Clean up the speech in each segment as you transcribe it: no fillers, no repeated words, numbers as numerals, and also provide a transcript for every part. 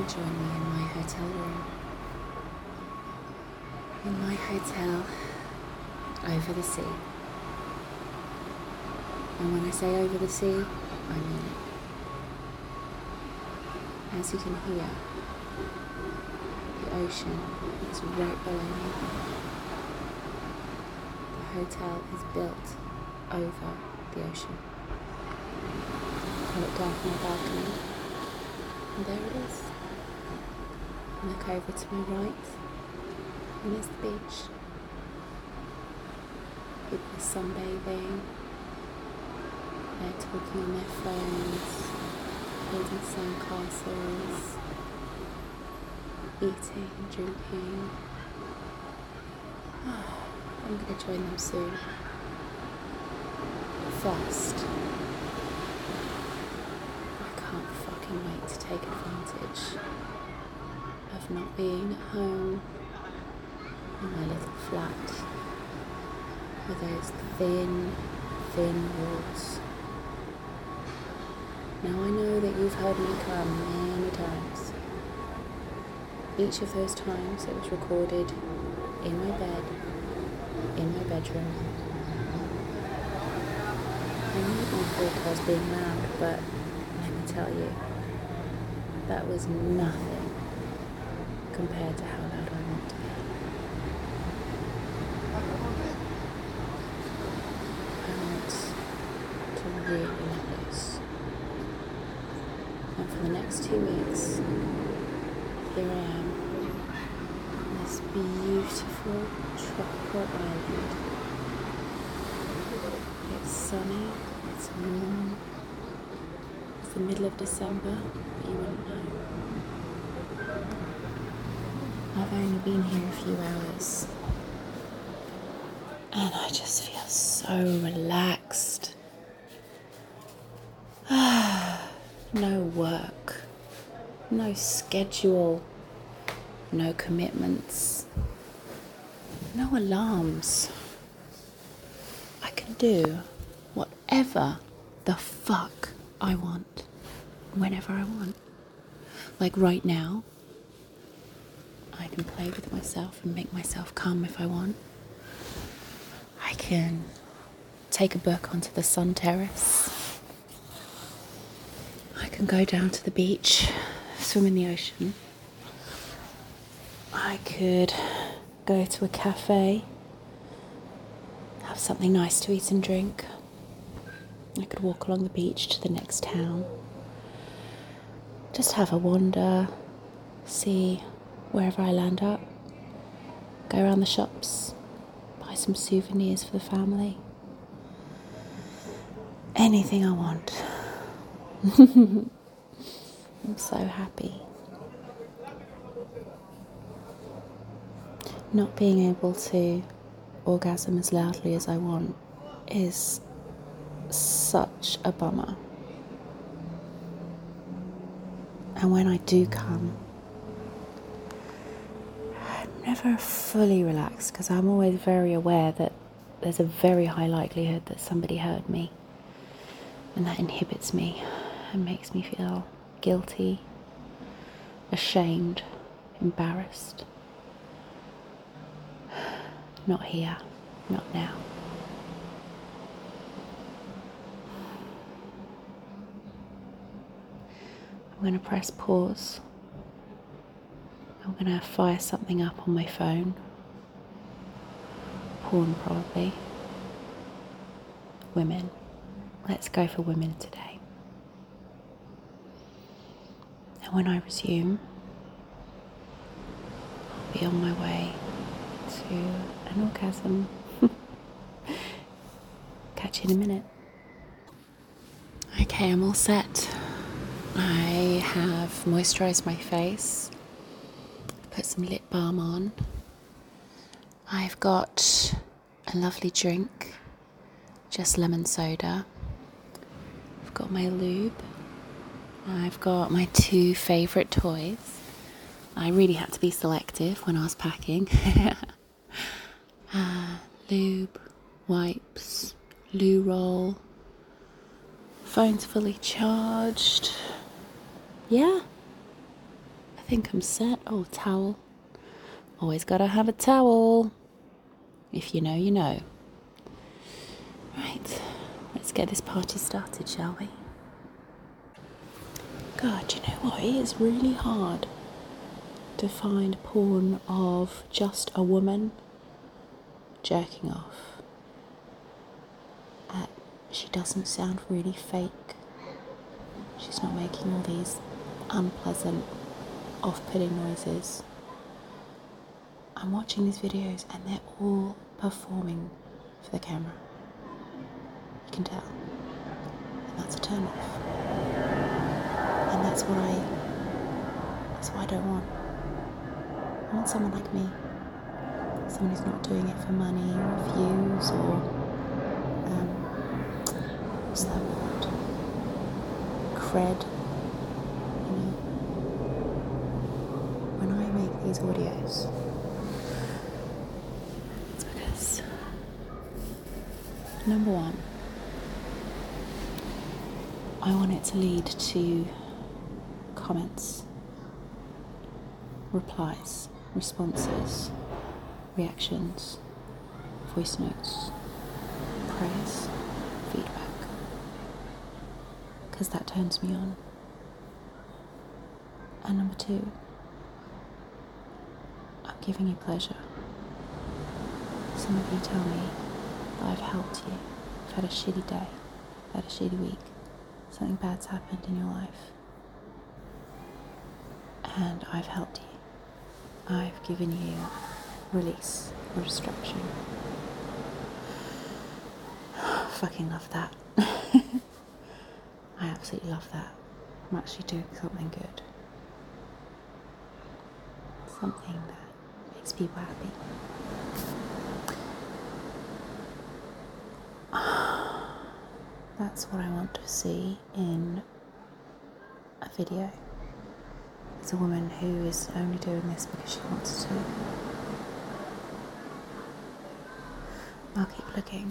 join me in my hotel room. In my hotel, over the sea. And when I say over the sea, I mean it. As you can hear, the ocean is right below me. The hotel is built over the ocean. I look down from my balcony, and there it is. I look over to my right, and there's the beach. People are sunbathing, they're talking on their phones, building sandcastles, eating, drinking. I'm going to join them soon. But first, I can't fucking wait to take advantage of not being at home in my little flat with those thin walls. Now I know that you've heard me come many times. Each of those times it was recorded in my bed, in my bedroom. I knew my thought I was being loud, but let me tell you, that was nothing compared to how loud I want to be. I want to really let loose. And for the next 2 weeks, here I am, on this beautiful tropical island. It's sunny, it's warm, it's the middle of December, but you wouldn't know. I've only been here a few hours, and I just feel so relaxed. No work, no schedule, no commitments, no alarms. I can do whatever the fuck I want, whenever I want. Like right now, I can play with myself and make myself come if I want. I can take a book onto the sun terrace. I can go down to the beach, swim in the ocean. I could go to a cafe, have something nice to eat and drink. I could walk along the beach to the next town. Just have a wander, see wherever I land up. Go around the shops, buy some souvenirs for the family. Anything I want. I'm so happy. Not being able to orgasm as loudly as I want is such a bummer. And when I do come, I'm never fully relaxed because I'm always very aware that there's a very high likelihood that somebody heard me, and that inhibits me and makes me feel guilty, ashamed, embarrassed. Not here, not now. I'm going to press pause. I'm going to fire something up on my phone. Porn, probably. Women. Let's go for women today. And when I resume, I'll be on my way to an orgasm. Catch you in a minute. Okay, I'm all set. I have moisturised my face, put some lip balm on. I've got a lovely drink, just lemon soda. I've got my lube. I've got my 2 favourite toys. I really had to be selective when I was packing. Lube, wipes, loo roll. Phone's fully charged. Yeah, I think I'm set. Oh, towel. Always gotta have a towel. If you know, you know. Right, let's get this party started, shall we? God, you know what? It is really hard to find porn of just a woman jerking off. She doesn't sound really fake. She's not making all these unpleasant, off-putting noises. I'm watching these videos and they're all performing for the camera. You can tell. And that's a turn off. And that's what I don't want. I want someone like me. Someone who's not doing it for money or views or what's that word? Cred. You know. When I make these audios, it's because number one, I want it to lead to comments, replies, responses, reactions, voice notes, praise, feedback. Because that turns me on. And number two, I'm giving you pleasure. Some of you tell me that I've helped you. You've had a shitty day, had a shitty week, something bad's happened in your life. And I've helped you. I've given you release or destruction. Fucking love that. I absolutely love that. I'm actually doing something good. Something that makes people happy. That's what I want to see in a video. It's a woman who is only doing this because she wants to. I'll keep looking.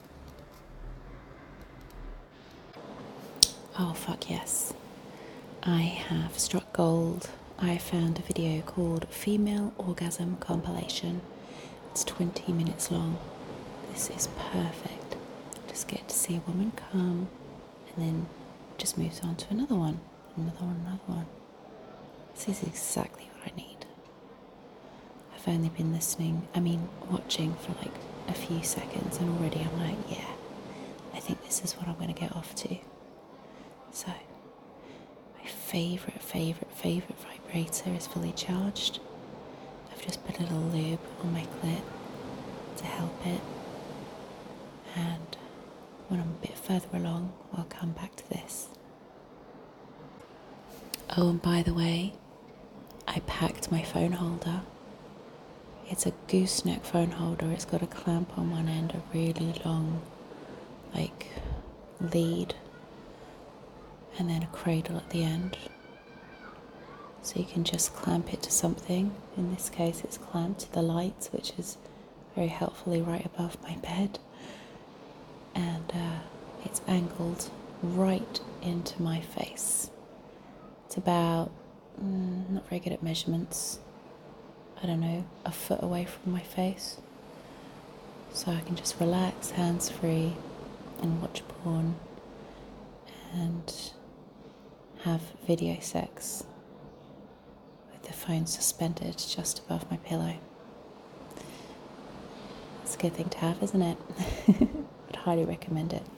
Oh fuck yes. I have struck gold. I found a video called Female Orgasm Compilation. It's 20 minutes long. This is perfect. Just get to see a woman come and then just moves on to another one, another one, another one. This is exactly what I need. I've only been watching for like a few seconds and already I'm like, yeah, I think this is what I'm going to get off to. So, my favourite vibrator is fully charged. I've just put a little lube on my clit to help it. And when I'm a bit further along, I'll come back to this. Oh, and by the way, I packed my phone holder. It's a gooseneck phone holder. It's got a clamp on one end, a really long, lead, and then a cradle at the end. So you can just clamp it to something. In this case, it's clamped to the light, which is very helpfully right above my bed. And it's angled right into my face. It's about, not very good at measurements, I don't know, a foot away from my face. So I can just relax, hands free, and watch porn and have video sex with the phone suspended just above my pillow. It's a good thing to have, isn't it? I'd highly recommend it.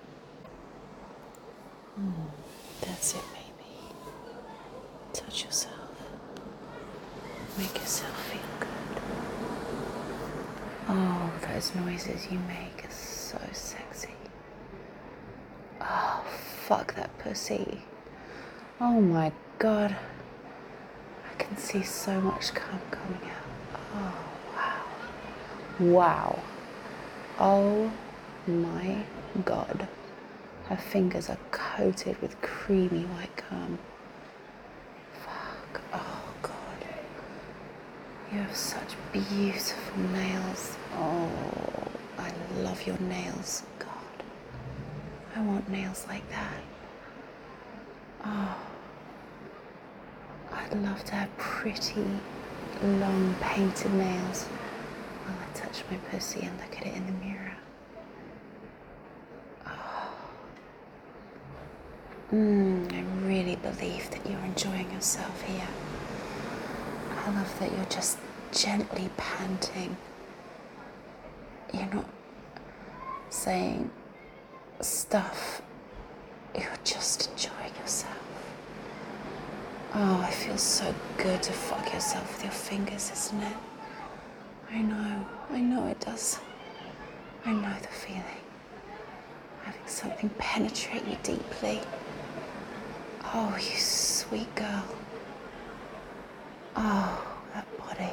That's it, baby. Touch yourself. Make yourself feel good. Oh, those noises you make are so sexy. Oh, fuck that pussy. Oh my god. I can see so much cum coming out. Oh, wow. Wow. Oh my god. Her fingers are coated with creamy white cum. Fuck. Oh god. You have such beautiful nails. Oh, I love your nails. God. I want nails like that. Oh. I I'd love to have pretty long painted nails while I touch my pussy and look at it in the mirror. I really believe that you're enjoying yourself here. I love that you're just gently panting. You're not saying stuff. You're just enjoying yourself. Oh, it feels so good to fuck yourself with your fingers, isn't it? I know it does. I know the feeling. Having something penetrate you deeply. Oh, you sweet girl. Oh, that body.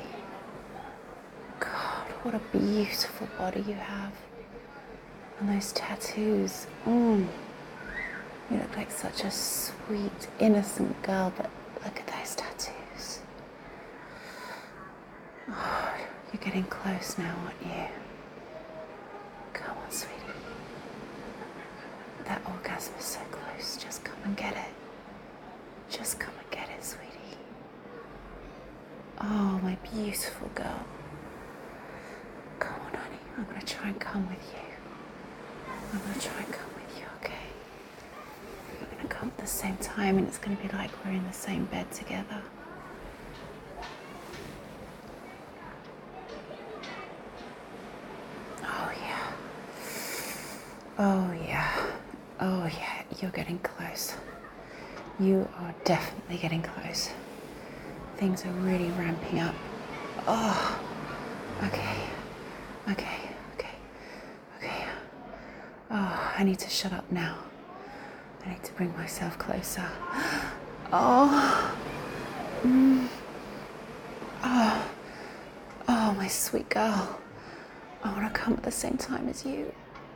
God, what a beautiful body you have. And those tattoos. You look like such a sweet, innocent girl, but look at those tattoos. Oh, you're getting close now, aren't you? Come on, sweetie. That orgasm is so close. Just come and get it. Just come and get it, sweetie. Oh, my beautiful girl. Come on, honey. I'm going to try and come with you. I'm going to try and come with you, okay? We're going to come at the same time, and it's going to be like we're in the same bed together. Oh, yeah. Oh, yeah. Oh, yeah. You're getting close. You are definitely getting close. Things are really ramping up. Oh, okay. Oh, I need to shut up now. I need to bring myself closer. Oh. Oh, my sweet girl. I want to come at the same time as you.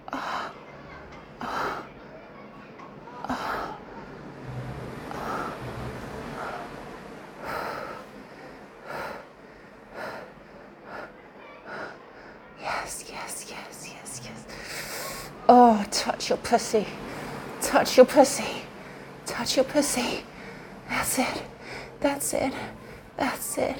Yes. Oh, touch your pussy. Touch your pussy. Touch your pussy. That's it. That's it. That's it.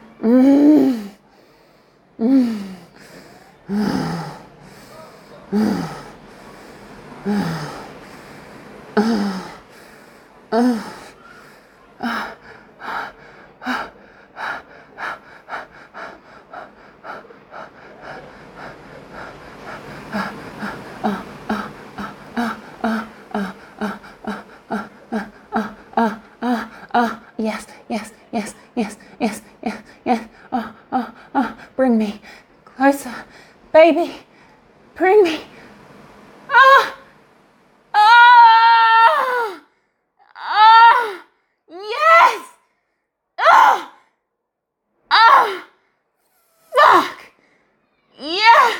Yes. Bring me closer, baby. Bring me. Yes. Fuck. Yes.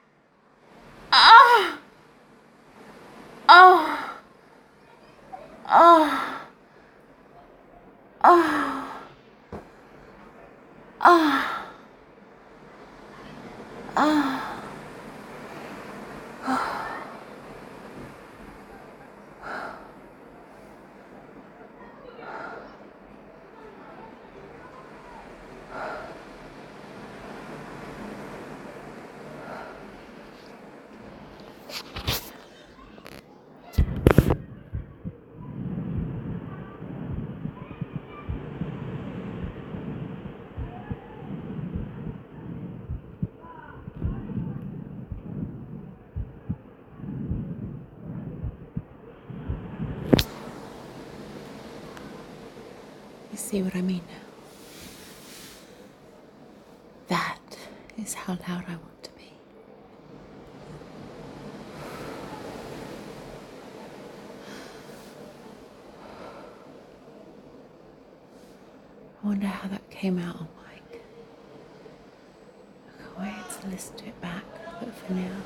You see what I mean now? That is how loud I want to be. I wonder how that came out on mic. I can't wait to listen to it back, but for now,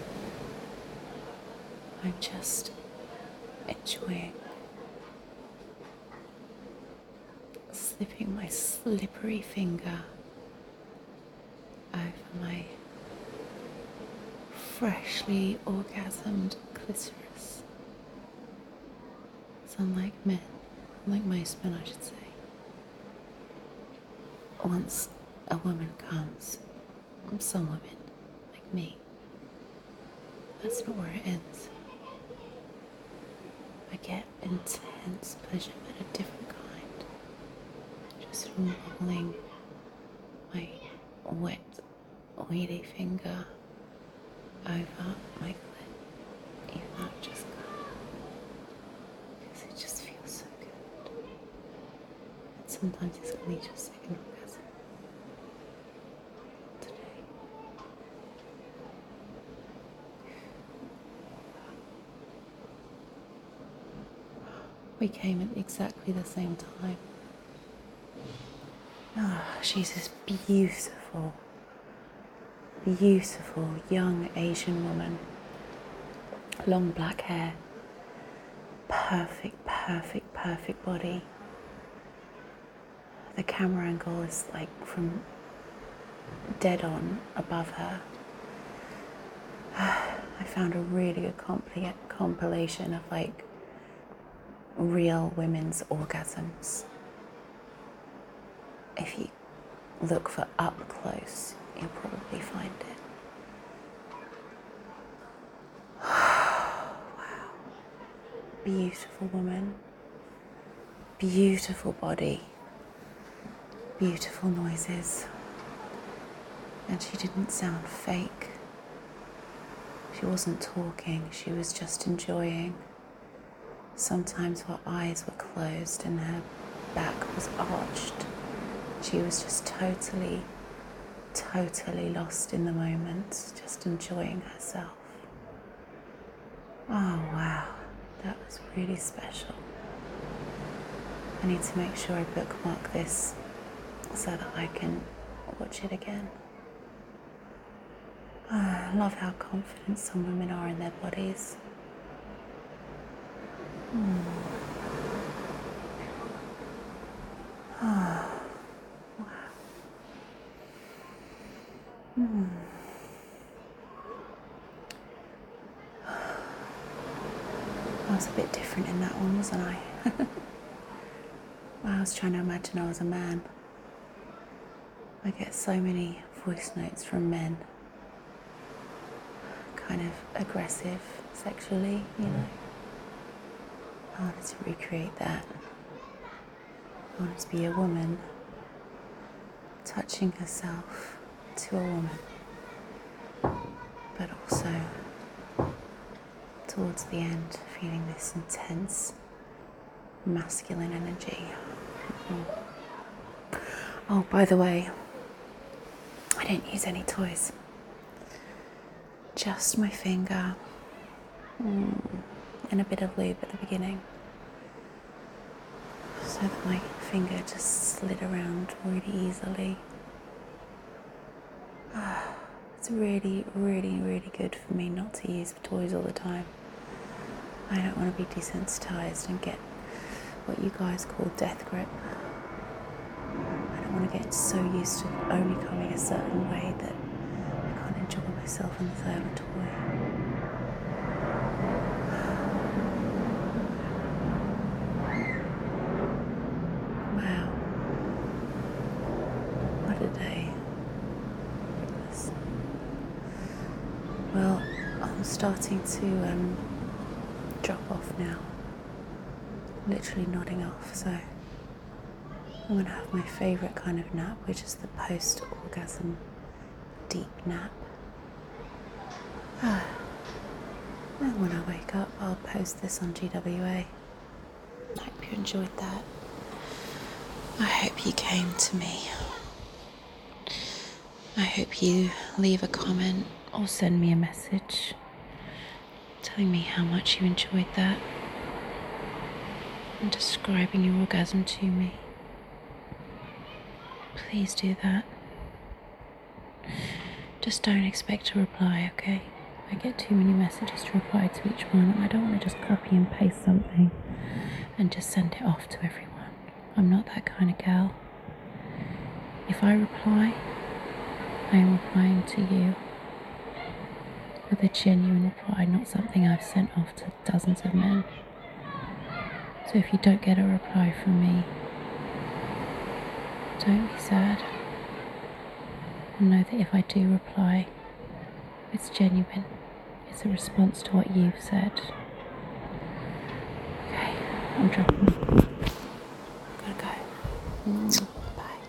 I'm just enjoying slipping my slippery finger over my freshly orgasmed clitoris. It's unlike men, unlike most men, I should say. once a woman comes, some women, like me, that's not where it ends. I get intense pleasure, but a different kind. Just from rolling my wet, oily finger over my clit. Even though it just got, because it just feels so good. And sometimes it's only just like an orgasm. Today. We came at exactly the same time. She's this beautiful, beautiful young Asian woman. Long black hair. Perfect, perfect, perfect body. The camera angle is like from dead on above her. I found a really good compilation of like real women's orgasms. If you look for up close, you'll probably find it. Wow. Beautiful woman. Beautiful body. Beautiful noises. And she didn't sound fake. She wasn't talking, she was just enjoying. Sometimes her eyes were closed and her back was arched. She was just totally, totally lost in the moment, just enjoying herself. Oh wow, that was really special. I need to make sure I bookmark this so that I can watch it again. I love how confident some women are in their bodies. I was a bit different in that one, wasn't I? I was trying to imagine I was a man. I get so many voice notes from men. Kind of aggressive sexually, you know. I wanted to recreate that. I wanted to be a woman touching herself to a woman, but also towards the end feeling this intense masculine energy. Oh, by the way, I didn't use any toys. Just my finger and a bit of lube at the beginning, so that my finger just slid around really easily. It's really, really, really good for me not to use toys all the time. I don't want to be desensitized and get what you guys call death grip. I don't want to get so used to only coming a certain way that I can't enjoy myself unless I have a toy. Wow. What a day. Goodness. Well, I'm starting to drop off now. Literally nodding off, so I'm gonna have my favourite kind of nap, which is the post-orgasm deep nap. And when I wake up, I'll post this on GWA. I hope you enjoyed that. I hope you came to me. I hope you leave a comment or send me a message telling me how much you enjoyed that and describing your orgasm to me. Please do that. Just don't expect a reply, okay? I get too many messages to reply to each one, and I don't want to just copy and paste something and just send it off to everyone. I'm not that kind of gal. If I reply, I am replying to you with a genuine reply, not something I've sent off to dozens of men. So if you don't get a reply from me, don't be sad. And know that if I do reply, it's genuine. It's a response to what you've said. Okay, I'm dropping. Gotta go.